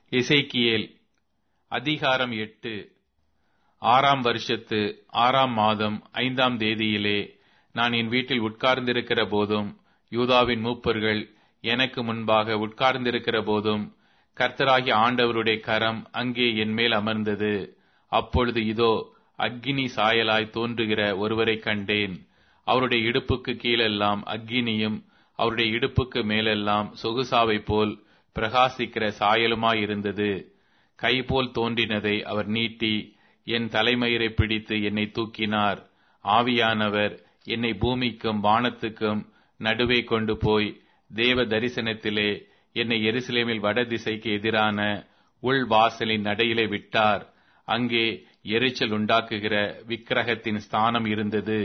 எசேக்கியேல் அதிகாரம் 8. 6ஆம் வருஷத்து 6ஆம் மாதம் 5ஆம் தேதியிலே நான் என் வீட்டில் உட்கார்ந்திருக்கிற போதும், யூதாவின் மூப்பர்கள் எனக்கு முன்பாக உட்கார்ந்திருக்கிற போதும், கர்த்தராகிய ஆண்டவருடைய கரம் அங்கே என் மேல் அமர்ந்தது. அப்பொழுது இதோ, அக்கினி சாயலாய் தோன்றுகிற ஒருவரை கண்டேன். அவருடைய இடுப்புக்கு கீழெல்லாம் அக்கினியும், அவருடைய இடுப்புக்கு மேலெல்லாம் சொகுசாவை போல் பிரகாசிக்கிற சாயலுமாயிருந்தது. கைபோல் தோன்றினதை அவர் நீட்டி என் தலைமயிரை பிடித்து என்னை தூக்கினார். ஆவியானவர் என்னை பூமிக்கும் வானத்துக்கும் நடுவே கொண்டு போய் தேவ தரிசனத்திலே என்னை எருசலேமில் வடதிசைக்கு எதிரான உள் வாசலின் நடையிலே விட்டார். அங்கே எரிச்சல் உண்டாக்குகிற விக்கிரகத்தின் ஸ்தானம் இருந்தது.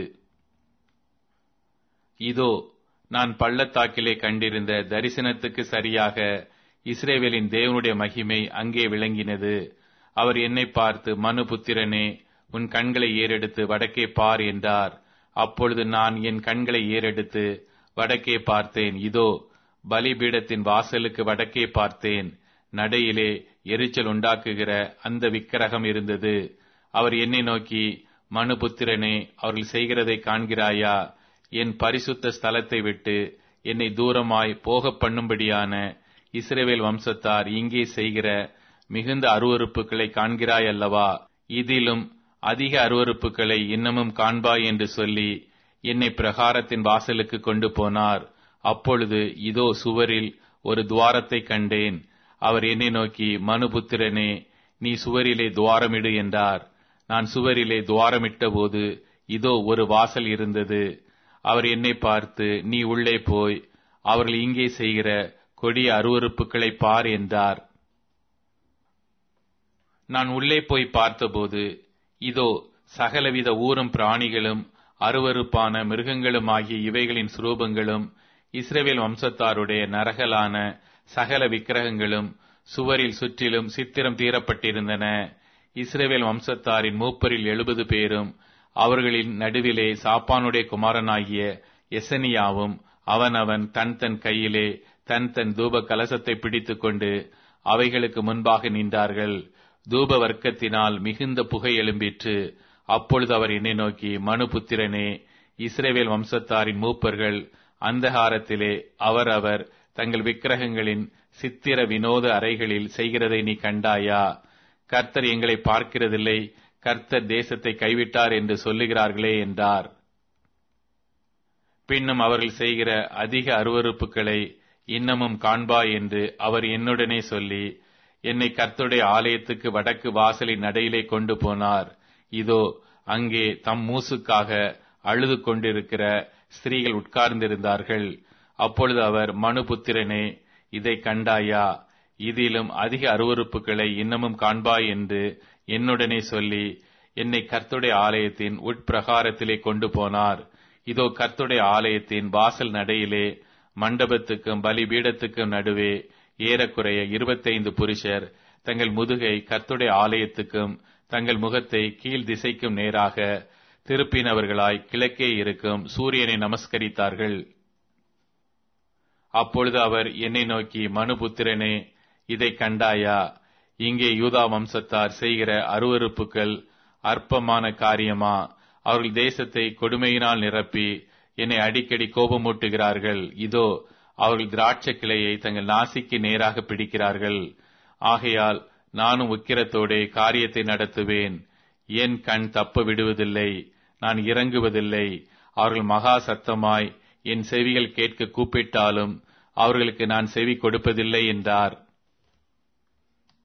இதோ, நான் பள்ளத்தாக்கிலே கண்டிருந்த தரிசனத்துக்கு சரியாக இஸ்ரவேலின் தேவனுடைய மகிமை அங்கே விளங்கினது. அவர் என்னை பார்த்து, மனுபுத்திரனே, உன் கண்களை ஏறெடுத்து வடக்கே பார் என்றார். அப்பொழுது நான் என் கண்களை ஏறெடுத்து வடக்கே பார்த்தேன். இதோ, பலிபீடத்தின் வாசலுக்கு வடக்கே பார்த்தேன். நடையிலே எரிச்சல் உண்டாக்குகிற அந்த விக்கிரகம் இருந்தது. அவர் என்னை நோக்கி, மனுபுத்திரனே, அவர்கள் செய்கிறதை காண்கிறாயா? என் பரிசுத்த ஸ்தலத்தை விட்டு என்னை தூரமாய் போக பண்ணும்படியான இஸ்ரவேல் வம்சத்தார் இங்கே செய்கிற மிகுந்த அருவருப்புகளை காண்கிறாய் அல்லவா? இதிலும் அதிக அருவருப்புகளை இன்னமும் காண்பாய் என்று சொல்லி என்னை பிரகாரத்தின் வாசலுக்கு கொண்டு போனார். அப்பொழுது இதோ, சுவரில் ஒரு துவாரத்தை கண்டேன். அவர் என்னை நோக்கி, மனுபுத்திரனே, நீ சுவரிலே துவாரமிடு என்றார். நான் சுவரிலே துவாரமிட்ட போது இதோ, ஒரு வாசல் இருந்தது. அவர் என்னை பார்த்து, நீ உள்ளே போய் அவர்கள் இங்கே செய்கிற கொடிய அருவருப்புகளை பார் என்றார். நான் உள்ளே போய் பார்த்தபோது இதோ, சகலவித ஊரும் பிராணிகளும் அருவருப்பான மிருகங்களுமாகிய இவைகளின் சுரூபங்களும் இஸ்ரவேல் வம்சத்தாருடைய நரகலான சகல விக்கிரகங்களும் சுவரில் சுற்றிலும் சித்திரம் தீரப்பட்டிருந்தன. இஸ்ரவேல் வம்சத்தாரின் மூப்பரில் 70 பேரும் அவர்களின் நடுவிலே சாப்பானுடைய குமாரனாகிய எசனியாவும் அவனவன் தன் தன் கையிலே தன் தன் தூப கலசத்தை பிடித்துக் கொண்டு அவைகளுக்கு முன்பாக நின்றார்கள். தூப வர்க்கத்தினால் மிகுந்த புகை எழும்பிற்று. அப்பொழுது அவர் என்னை நோக்கி, மனுபுத்திரனே, இஸ்ரவேல் வம்சத்தாரின் மூப்பர்கள் அந்தகாரத்திலே அவரவர் தங்கள் விக்கிரகங்களின் சித்திர வினோத அறைகளில் செய்கிறதை நீ கண்டாயா? கர்த்தர் எங்களை பார்க்கிறதில்லை, கர்த்தர் தேசத்தை கைவிட்டார் என்று சொல்லுகிறார்களே என்றார். பின்னும் அவர்கள் செய்கிற அதிக அருவருப்புகளை இன்னமும் காண்பாய் என்று அவர் என்னுடனே சொல்லி என்னை கர்த்தருடைய ஆலயத்துக்கு வடக்கு வாசலின் நடையிலே கொண்டு போனார். இதோ, அங்கே தம் மூசுக்காக அழுது கொண்டிருக்கிற ஸ்திரீகள் உட்கார்ந்திருந்தார்கள். அப்பொழுது அவர், மனுபுத்திரனே, இதை கண்டாயா? இதிலும் அதிக அருவருப்புகளை இன்னமும் காண்பாய் என்று என்னுடனே சொல்லி என்னை கர்த்தருடைய ஆலயத்தின் உட்பிரகாரத்திலே கொண்டு போனார். இதோ, கர்த்தருடைய ஆலயத்தின் வாசல் நடையிலே மண்டபத்துக்கும் பலிபீடத்துக்கும் நடுவே ஏறக்குறைய 25 புருஷர் தங்கள் முதுகை கர்த்தருடைய ஆலயத்துக்கும் தங்கள் முகத்தை கீழ் திசைக்கும் நேராக திருப்பினவர்களாய் கிழக்கே இருக்கும் சூரியனை நமஸ்கரித்தார்கள். அப்பொழுது அவர் என்னை நோக்கி, மனுபுத்திரனே, இதை கண்டாயா? இங்கே யூதா வம்சத்தார் செய்கிற அருவருப்புகள் அற்பமான காரியமா? அவர்கள் தேசத்தை கொடுமையினால் நிரப்பி என்னை அடிக்கடி கோபமூட்டுகிறார்கள். இதோ, அவர்கள் திராட்சை கிளையை தங்கள் நாசிக்கு நேராக பிடிக்கிறார்கள். ஆகையால் நானும் உக்கிரத்தோடே காரியத்தை நடத்துவேன். என் கண் தப்ப விடுவதில்லை, நான் இறங்குவதில்லை. அவர்கள் மகா சத்தமாய் என் செவிகள் கேட்க கூப்பிட்டாலும் அவர்களுக்கு நான் செவி கொடுப்பதில்லை என்றார்.